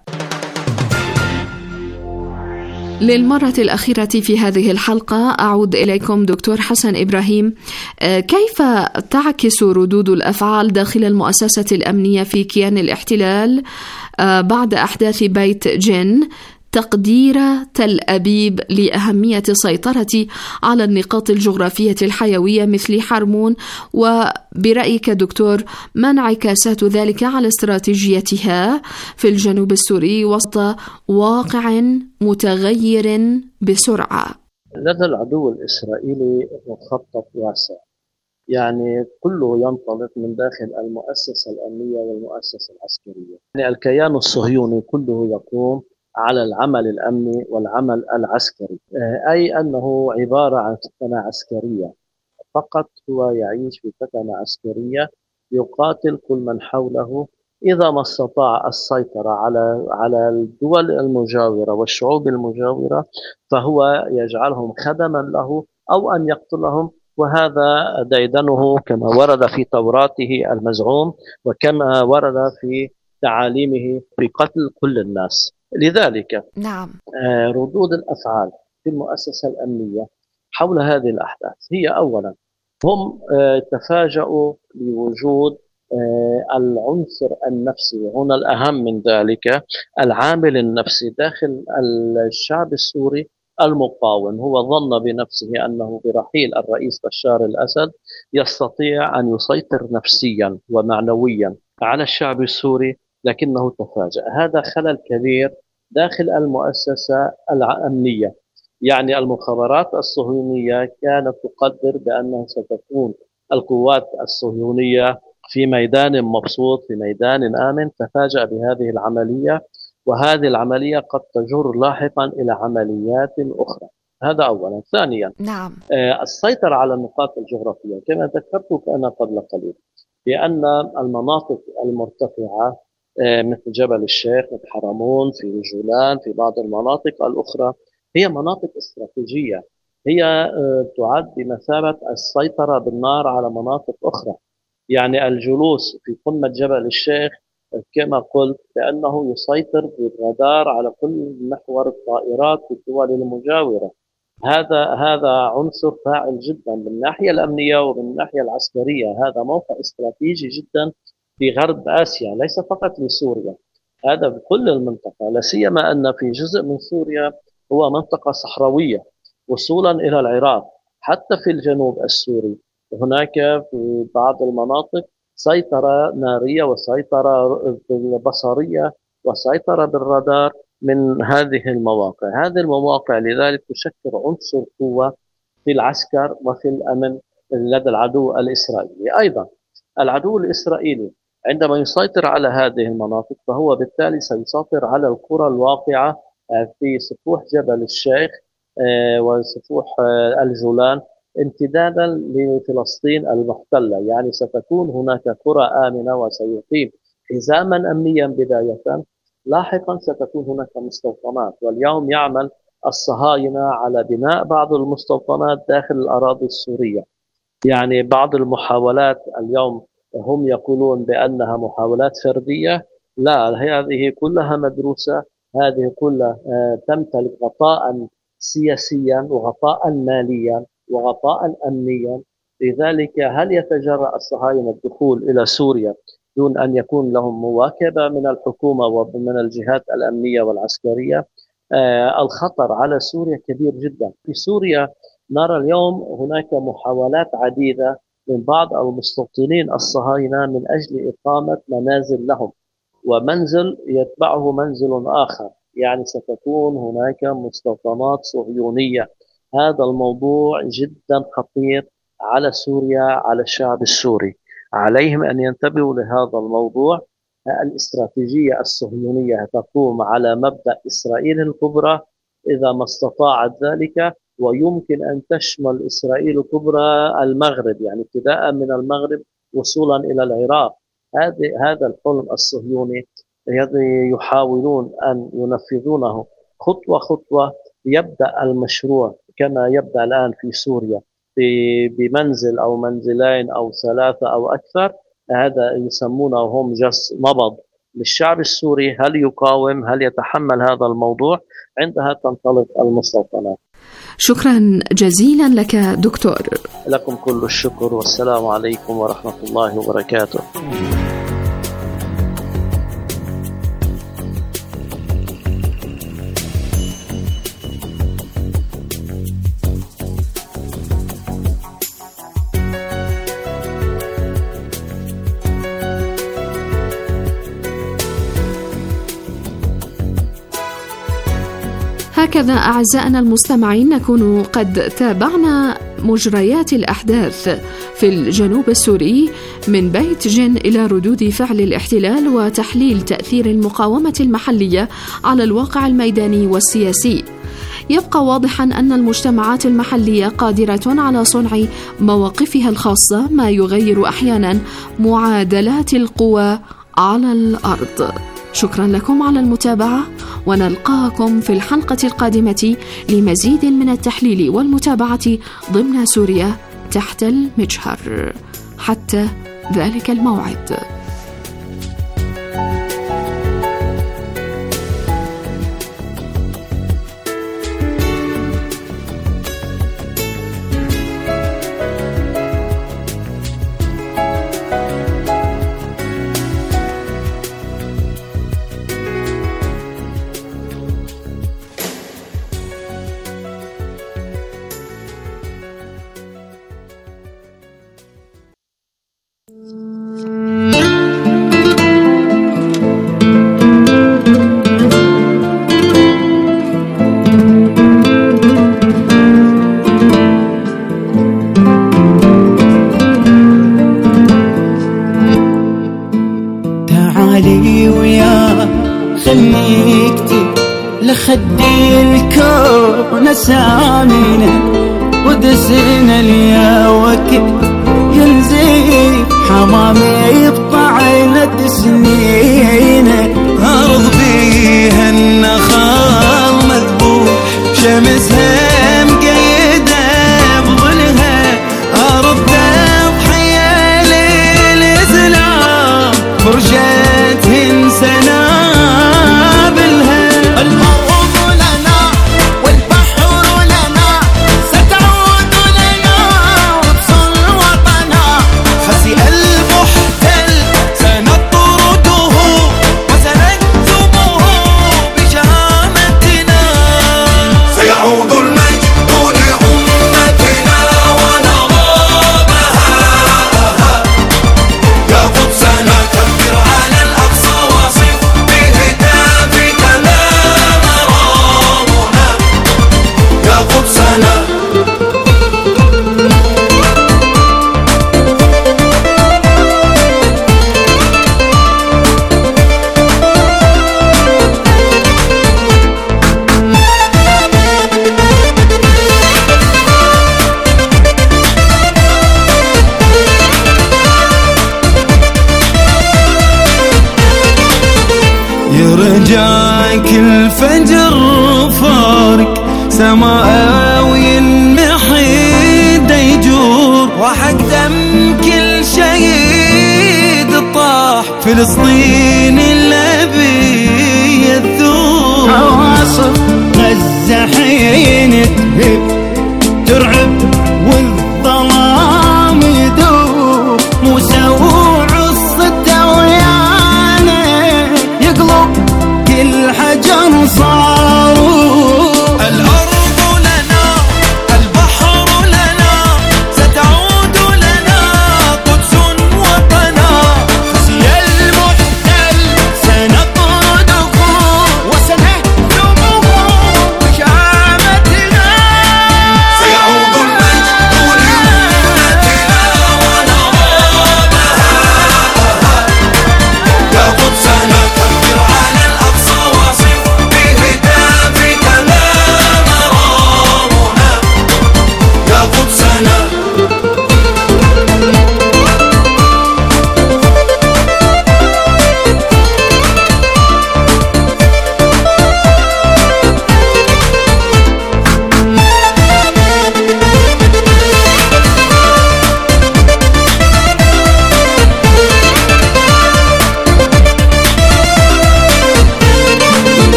للمرة الأخيرة في هذه الحلقة أعود إليكم دكتور حسن إبراهيم. كيف تعكس ردود الأفعال داخل المؤسسة الأمنية في كيان الاحتلال بعد أحداث بيت جن تقدير تل أبيب لأهمية السيطرة على النقاط الجغرافية الحيوية مثل حرمون، وبرأيك دكتور ما انعكاسات ذلك على استراتيجيتها في الجنوب السوري وسط واقع متغير بسرعة؟ لدى العدو الإسرائيلي مخطط واسع، يعني كله ينطلق من داخل المؤسسة الأمنية والمؤسسة العسكرية. يعني الكيان الصهيوني كله يقوم على العمل الأمني والعمل العسكري، أي أنه عبارة عن فتنة عسكرية فقط، هو يعيش في فتنة عسكرية، يقاتل كل من حوله. إذا ما استطاع السيطرة على الدول المجاورة والشعوب المجاورة فهو يجعلهم خدما له أو أن يقتلهم، وهذا ديدنه كما ورد في توراته المزعوم وكما ورد في تعاليمه في قتل كل الناس. لذلك نعم، ردود الأفعال في المؤسسة الأمنية حول هذه الأحداث هي أولا هم تفاجؤوا بوجود العنصر النفسي، وهنا الأهم من ذلك العامل النفسي داخل الشعب السوري المقاوم. هو ظن بنفسه أنه برحيل الرئيس بشار الأسد يستطيع أن يسيطر نفسيا ومعنويا على الشعب السوري، لكنه تفاجأ. هذا خلل كبير داخل المؤسسة الأمنية. يعني المخابرات الصهيونية كانت تقدر بأنه ستكون القوات الصهيونية في ميدان مبسوط، في ميدان آمن، تفاجأ بهذه العملية، وهذه العملية قد تجر لاحقا إلى عمليات أخرى. هذا أولا. ثانيا، نعم، السيطرة على النقاط الجغرافية كما ذكرت أنا قبل قليل، بأن المناطق المرتفعة مثل جبل الشيخ، مثل حرمون، في جولان، في بعض المناطق الأخرى هي مناطق استراتيجية، هي تعد بمثابة السيطرة بالنار على مناطق أخرى. يعني الجلوس في قمة جبل الشيخ كما قلت بأنه يسيطر بالرادار على كل محور الطائرات في الدول المجاورة. هذا عنصر فاعل جدا من الناحية الأمنية ومن الناحية العسكرية. هذا موقع استراتيجي جدا في غرب آسيا، ليس فقط لسوريا، هذا بكل المنطقة، لا سيما أن في جزء من سوريا هو منطقة صحراوية وصولا إلى العراق. حتى في الجنوب السوري هناك في بعض المناطق سيطرة نارية وسيطرة بصرية وسيطرة بالرادار من هذه المواقع. هذه المواقع لذلك تشكل عنصر قوة في العسكر وفي الأمن لدى العدو الإسرائيلي. أيضا العدو الإسرائيلي عندما يسيطر على هذه المناطق فهو بالتالي سيسيطر على القرى الواقعة في سفوح جبل الشيخ وسفوح الجولان امتدادا لفلسطين المحتلة. يعني ستكون هناك قرى آمنة وسيقيم حزاما أمنيا بداية، لاحقا ستكون هناك مستوطنات. واليوم يعمل الصهاينة على بناء بعض المستوطنات داخل الأراضي السورية. يعني بعض المحاولات اليوم هم يقولون بأنها محاولات فردية، لا، هذه كلها مدروسة، هذه كلها تمتلك غطاء سياسيا وغطاء ماليا وغطاء أمنيا. لذلك هل يتجرأ الصهاينة الدخول إلى سوريا دون أن يكون لهم مواكبة من الحكومة ومن الجهات الأمنية والعسكرية؟ الخطر على سوريا كبير جدا. في سوريا نرى اليوم هناك محاولات عديدة من بعض المستوطنين الصهاينة من أجل إقامة منازل لهم، ومنزل يتبعه منزل آخر، يعني ستكون هناك مستوطنات صهيونية. هذا الموضوع جدا خطير على سوريا، على الشعب السوري. عليهم أن ينتبهوا لهذا الموضوع. الاستراتيجية الصهيونية تقوم على مبدأ إسرائيل الكبرى إذا ما استطاعت ذلك، ويمكن أن تشمل إسرائيل الكبرى المغرب، يعني ابتداء من المغرب وصولا إلى العراق. هذا الحلم الصهيوني الذي يحاولون أن ينفذونه خطوة خطوة. يبدأ المشروع كما يبدأ الآن في سوريا بمنزل أو منزلين أو ثلاثة أو أكثر. هذا يسمونه هم نبض للشعب السوري. هل يقاوم؟ هل يتحمل هذا الموضوع؟ عندها تنطلق المستوطنات. شكرا جزيلا لك دكتور. لكم كل الشكر، والسلام عليكم ورحمة الله وبركاته. هكذا أعزائنا المستمعين نكون قد تابعنا مجريات الأحداث في الجنوب السوري من بيت جن إلى ردود فعل الاحتلال وتحليل تأثير المقاومة المحلية على الواقع الميداني والسياسي. يبقى واضحا أن المجتمعات المحلية قادرة على صنع مواقفها الخاصة، ما يغير أحيانا معادلات القوى على الأرض. شكرا لكم على المتابعة، ونلقاكم في الحلقة القادمة لمزيد من التحليل والمتابعة ضمن سوريا تحت المجهر. حتى ذلك الموعد. لخدي الكون سامينا ودسنا ليا وكل ينزل حمامي بطعنة سنينه. أرض بيها النخال مذبوح شمسها مقيدة بظلها. أرض تضحية للإسلام فرشتهن سنابلها. الأرض لنا والبحر لنا ستعود لنا وتصل وطنا. خسئ المحتل سنطرده وسنكتبه بشهامتنا. سيعود المجد لأمتنا ونضامها. يا قدسنا كبر على الأقصى وصف بهتافك لا مرامنا. يا قدسنا يرجعك الفجر فارق سماوي المحيد يجور. وحق دم كل شهيد طاح فلسطين الأبي يثور. عواصف غزة حين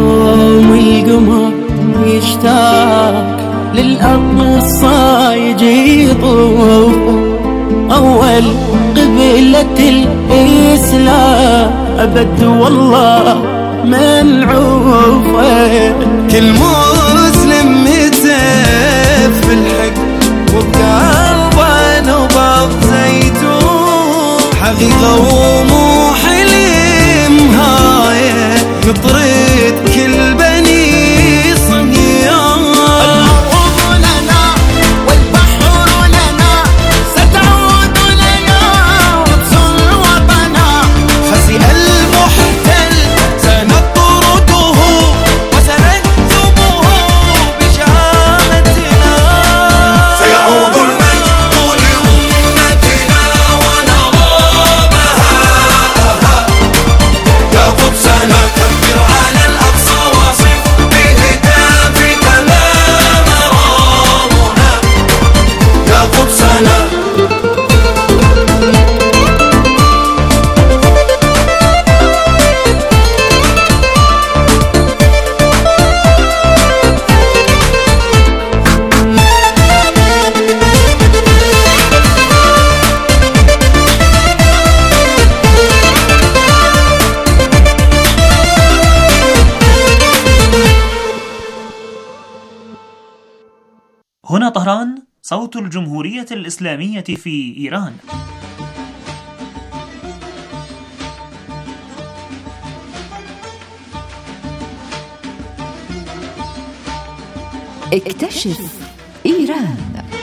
يوم القمر يشتاق للأرض الصايج يطوف أول قبلة الإسلام أبد والله منعوفة. كل مسلم متف الحق وبقلبه نبض زيتون، حقيقة ومو حلم هاي نطرد كل بني صهيون. الأرض لنا والبحر لنا ستعود لنا وتصل وطنا، خزي المحتل سنطرده وسنكتبه بشهادتنا. سيعود المجد لأمتنا ونرى بهاءها، يا قدسنا كبر على الأقصى واصف بهتافك ما مرامنا، يا قدسنا. هنا طهران، صوت الجمهورية الإسلامية في إيران. اكتشف إيران.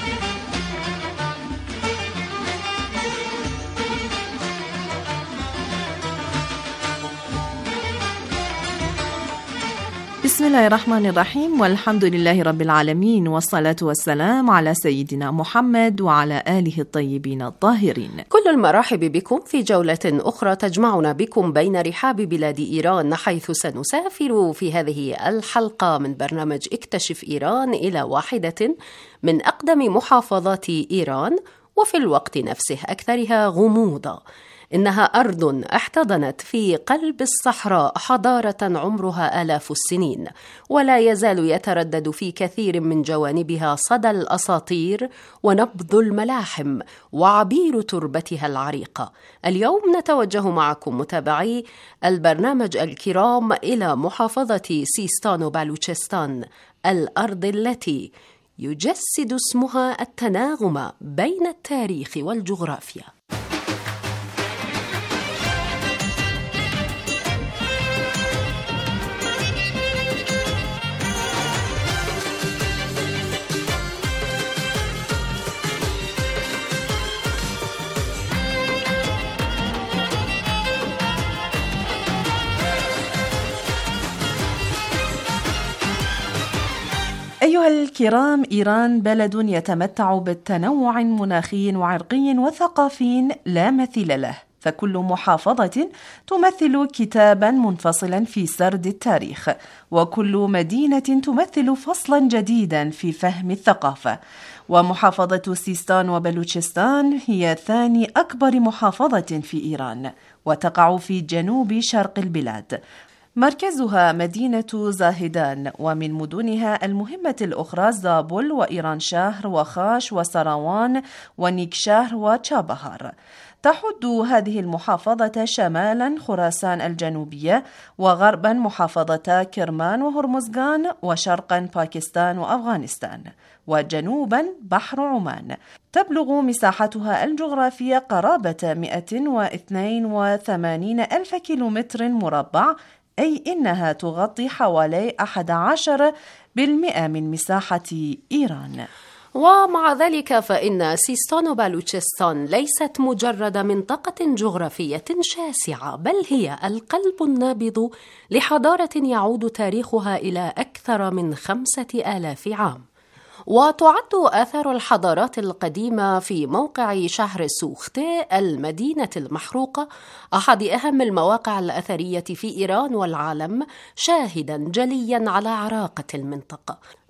بسم الله الرحمن الرحيم، والحمد لله رب العالمين، والصلاة والسلام على سيدنا محمد وعلى آله الطيبين الطاهرين. كل المرحب بكم في جولة أخرى تجمعنا بكم بين رحاب بلاد إيران، حيث سنسافر في هذه الحلقة من برنامج اكتشف إيران إلى واحدة من أقدم محافظات إيران، وفي الوقت نفسه أكثرها غموضا. إنها أرض احتضنت في قلب الصحراء حضارة عمرها آلاف السنين، ولا يزال يتردد في كثير من جوانبها صدى الأساطير ونبض الملاحم وعبير تربتها العريقة. اليوم نتوجه معكم متابعي البرنامج الكرام إلى محافظة سيستان وبالوتشستان، الأرض التي يجسد اسمها التناغم بين التاريخ والجغرافيا. أيها الكرام، إيران بلد يتمتع بالتنوع مناخي وعرقي وثقافي لا مثيل له، فكل محافظة تمثل كتابا منفصلا في سرد التاريخ، وكل مدينة تمثل فصلا جديدا في فهم الثقافة. ومحافظة سيستان وبلوتشستان هي ثاني أكبر محافظة في إيران، وتقع في جنوب شرق البلاد. مركزها مدينة زاهدان، ومن مدنها المهمة الأخرى زابل وإيران شهر وخاش وسراوان ونيكشهر وتشابهار. تحد هذه المحافظة شمالا خراسان الجنوبية، وغربا محافظتا كرمان وهرمزغان، وشرقا باكستان وأفغانستان، وجنوبا بحر عمان. تبلغ مساحتها الجغرافية قرابة 182 ألف كيلومتر مربع، أي إنها تغطي حوالي 11% من مساحة إيران. ومع ذلك فإن سيستان وبالوتشستان ليست مجرد منطقة جغرافية شاسعة، بل هي القلب النابض لحضارة يعود تاريخها إلى أكثر من 5000 عام. وتعد آثار الحضارات القديمة في موقع شهر سوختي المدينة المحروقة أحد أهم المواقع الأثرية في إيران والعالم، شاهدا جليا على عراقة المنطقة.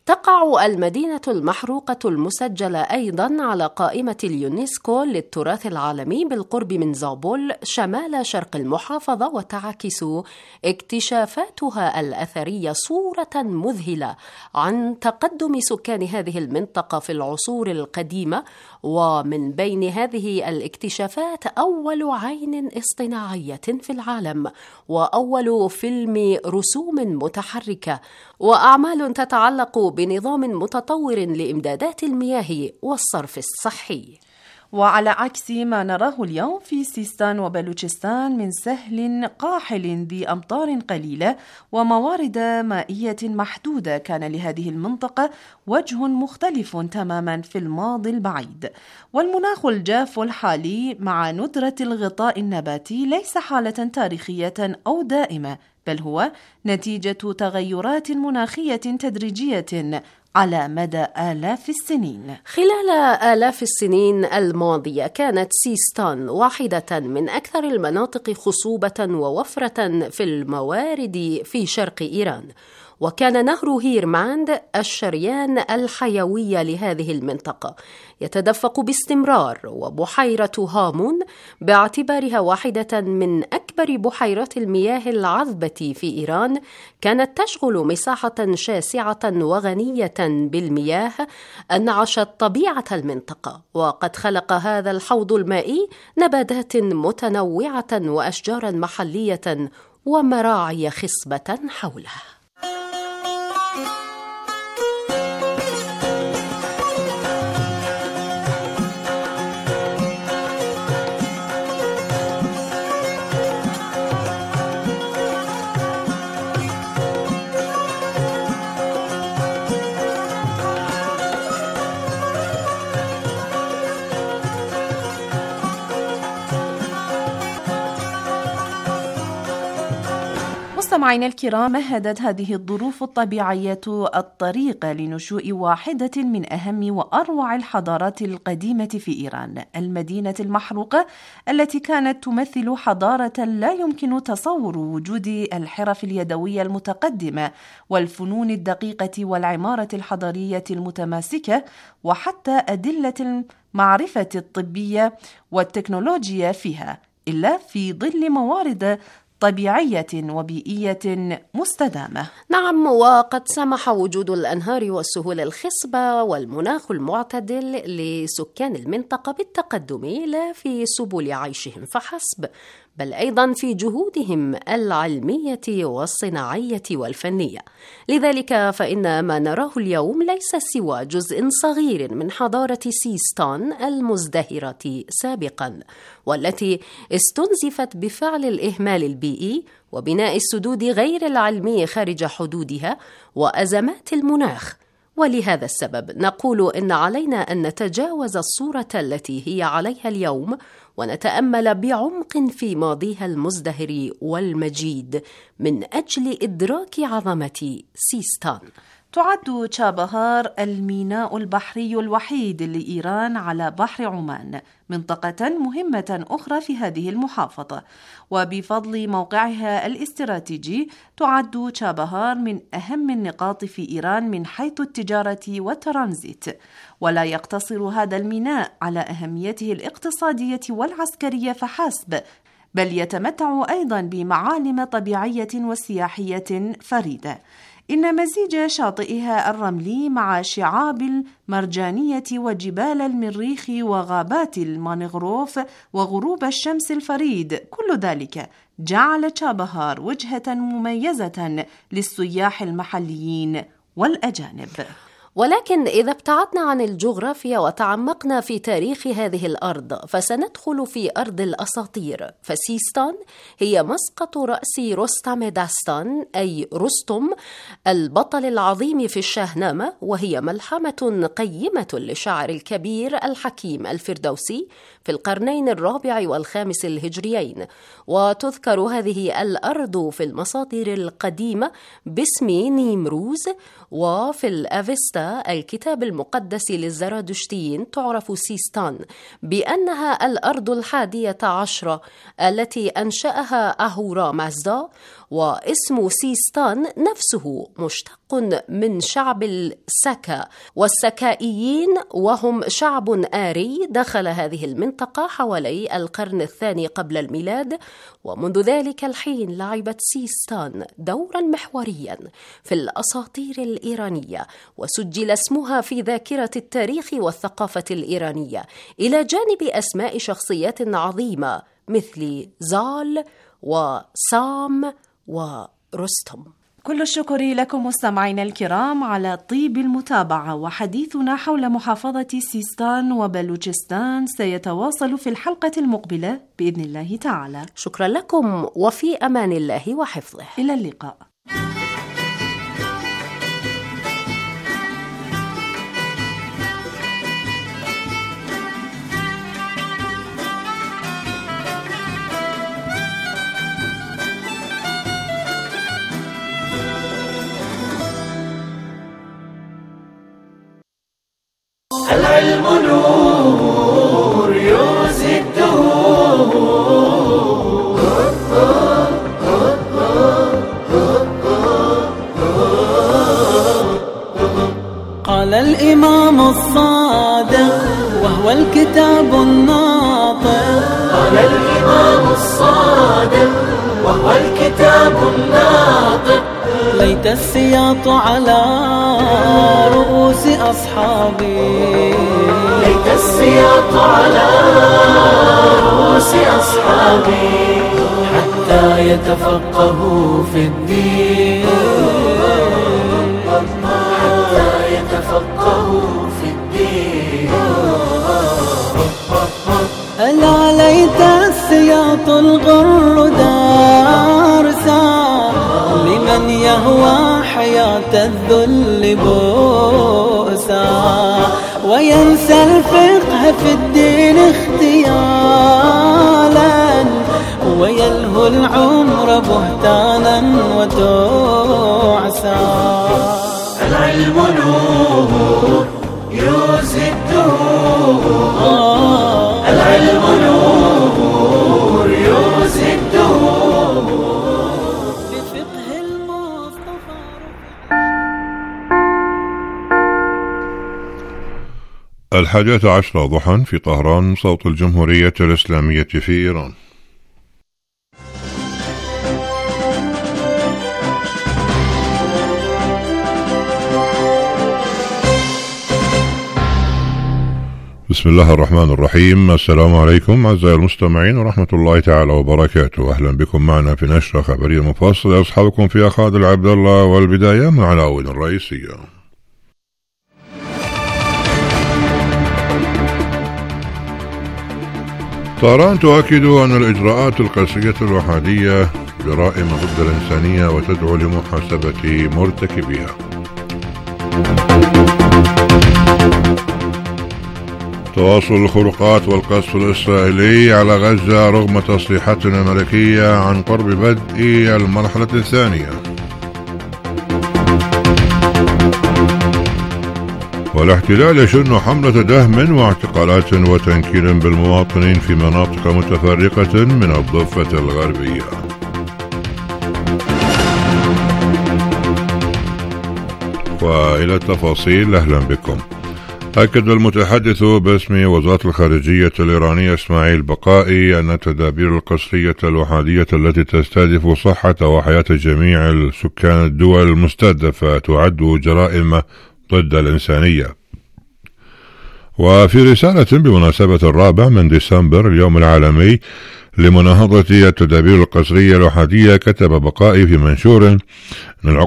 تقع المدينة المحروقة المسجلة أيضاً على قائمة اليونسكو للتراث العالمي بالقرب من زابول شمال شرق المحافظة، وتعكس اكتشافاتها الأثرية صورة مذهلة عن تقدم سكان هذه المنطقة في العصور القديمة. ومن بين هذه الاكتشافات أول عين اصطناعية في العالم، وأول فيلم رسوم متحركة، وأعمال تتعلق بنظام متطور لإمدادات المياه والصرف الصحي. وعلى عكس ما نراه اليوم في سيستان وبلوچستان من سهل قاحل ذي أمطار قليلة وموارد مائية محدودة، كان لهذه المنطقة وجه مختلف تماما في الماضي البعيد. والمناخ الجاف الحالي مع ندرة الغطاء النباتي ليس حالة تاريخية أو دائمة، بل هو نتيجة تغيرات مناخية تدريجية على مدى آلاف السنين. خلال آلاف السنين الماضية كانت سيستان واحدة من أكثر المناطق خصوبة ووفرة في الموارد في شرق إيران، وكان نهر هيرماند الشريان الحيوي لهذه المنطقة يتدفق باستمرار، وبحيرة هامون باعتبارها واحدة من أكبر بحيرات المياه العذبة في إيران كانت تشغل مساحة شاسعة وغنية بالمياه أنعشت طبيعة المنطقة. وقد خلق هذا الحوض المائي نباتات متنوعة وأشجارا محلية ومراعي خصبة حولها. مستمعينا الكرام، مهدت هذه الظروف الطبيعية الطريق لنشوء واحدة من أهم وأروع الحضارات القديمة في إيران، المدينة المحروقة التي كانت تمثل حضارة لا يمكن تصور وجود الحرف اليدوية المتقدمة والفنون الدقيقة والعمارة الحضارية المتماسكة وحتى أدلة المعرفة الطبية والتكنولوجيا فيها، إلا في ظل موارد طبيعية وبيئية مستدامة. نعم، وقد سمح وجود الأنهار والسهول الخصبة والمناخ المعتدل لسكان المنطقة بالتقدم لا في سبل عيشهم فحسب، بل أيضا في جهودهم العلمية والصناعية والفنية. لذلك فإن ما نراه اليوم ليس سوى جزء صغير من حضارة سيستان المزدهرة سابقا، والتي استنزفت بفعل الإهمال البيئي وبناء السدود غير العلمي خارج حدودها وأزمات المناخ. ولهذا السبب نقول إن علينا أن نتجاوز الصورة التي هي عليها اليوم ونتأمل بعمق في ماضيها المزدهر والمجيد من أجل إدراك عظمة سيستان. تعد تشابهار الميناء البحري الوحيد لإيران على بحر عمان منطقة مهمة أخرى في هذه المحافظة، وبفضل موقعها الاستراتيجي تعد تشابهار من أهم النقاط في إيران من حيث التجارة والترانزيت. ولا يقتصر هذا الميناء على أهميته الاقتصادية والعسكرية فحسب، بل يتمتع أيضا بمعالم طبيعية وسياحية فريدة. إن مزيج شاطئها الرملي مع شعاب المرجانية وجبال المريخ وغابات المانغروف وغروب الشمس الفريد، كل ذلك جعل تشابهار وجهة مميزة للسياح المحليين والأجانب. ولكن إذا ابتعدنا عن الجغرافيا وتعمقنا في تاريخ هذه الأرض فسندخل في أرض الأساطير. فسيستان هي مسقط رأس رستم داستان، أي رستم البطل العظيم في الشاهنامة، وهي ملحمة قيمة للشاعر الكبير الحكيم الفردوسي في القرنين الرابع والخامس الهجريين. وتذكر هذه الأرض في المصادر القديمة باسم نيمروز، وفي الأفستا الكتاب المقدس للزرادشتيين تعرف سيستان بأنها الأرض 11 التي أنشأها أهورا مازدا، واسم سيستان نفسه مشتق من شعب السكا، والسكائيين وهم شعب آري دخل هذه المنطقة حوالي القرن الثاني قبل الميلاد، ومنذ ذلك الحين لعبت سيستان دورا محوريا في الأساطير الإيرانية، وسجل اسمها في ذاكرة التاريخ والثقافة الإيرانية إلى جانب أسماء شخصيات عظيمة مثل زال وسام ورستم. كل الشكر لكم مستمعينا الكرام على طيب المتابعة، وحديثنا حول محافظة سيستان وبلوچستان سيتواصل في الحلقة المقبلة بإذن الله تعالى. شكرا لكم وفي أمان الله وحفظه. إلى اللقاء. العلم نور يوزي الدهور. قال الإمام الصادق وهو الكتاب الناطق. قال الإمام الصادق وهو الكتاب الناطق. ليت السياط على رؤوس أصحابي. ليت السياط على رؤوس أصحابي حتى يتفقهوا في الدين. حتى يتفقهوا في الدين. ألا ليت السياط الغر دارسا لمن يهوى حياة الذل بؤسا، وينسى الفقه في الدين اختيالا، ويلهو العمر بهتانا وتعسا. العلم نور يوزي الدهور. العلم نور يوزي الدهور. الحادية عشرة ضحى في طهران، صوت الجمهورية الإسلامية في إيران. بسم الله الرحمن الرحيم. السلام عليكم أعزائي المستمعين ورحمة الله تعالى وبركاته. أهلا بكم معنا في نشرة خبرية مفصلة. أصحابكم فيها خالد عبد الله، والبداية مع العناوين الرئيسية. طهران تؤكد أن الإجراءات القسرية الوحدية جرائم ضد الإنسانية وتدعو لمحاسبة مرتكبيها. تواصل الخروقات والقصف الإسرائيلي على غزة رغم تصريحاتنا الملكية عن قرب بدء المرحلة الثانية. والاحتلال يشن حملة دهم واعتقالات وتنكيل بالمواطنين في مناطق متفرقة من الضفة الغربية. وإلى التفاصيل، أهلا بكم. أكد المتحدث باسم وزارة الخارجية الإيرانية إسماعيل بقائي أن التدابير القسرية الوحدية التي تستهدف صحة وحياة جميع سكان الدول المستهدفة تعد جرائم ضد الإنسانية. وفي رسالة بمناسبة 4 من ديسمبر اليوم العالمي لمناهضة التدابير القسرية الوحدية، كتب بقائي في منشور أن